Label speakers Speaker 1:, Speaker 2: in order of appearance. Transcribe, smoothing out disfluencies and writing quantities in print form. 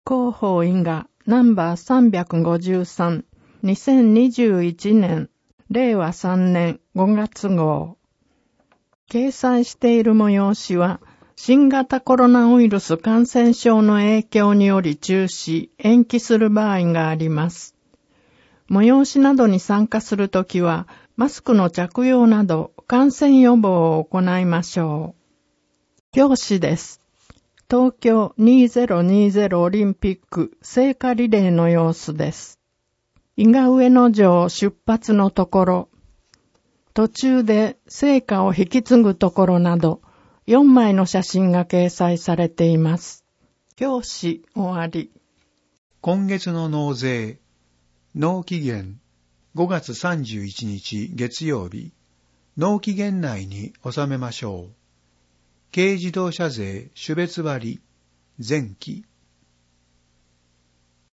Speaker 1: 広報印がナンバー353、2021年、令和3年5月号。掲載している催しは、新型コロナウイルス感染症の影響により中止、延期する場合があります。催しなどに参加するときは、マスクの着用など感染予防を行いましょう。表紙です。東京2020オリンピック聖火リレーの様子です。伊賀上野城出発のところ、途中で聖火を引き継ぐところなど、4枚の写真が掲載されています。表紙終わり。
Speaker 2: 今月の納税、納期限5月31日月曜日、納期限内に納めましょう。軽自動車税種別割前期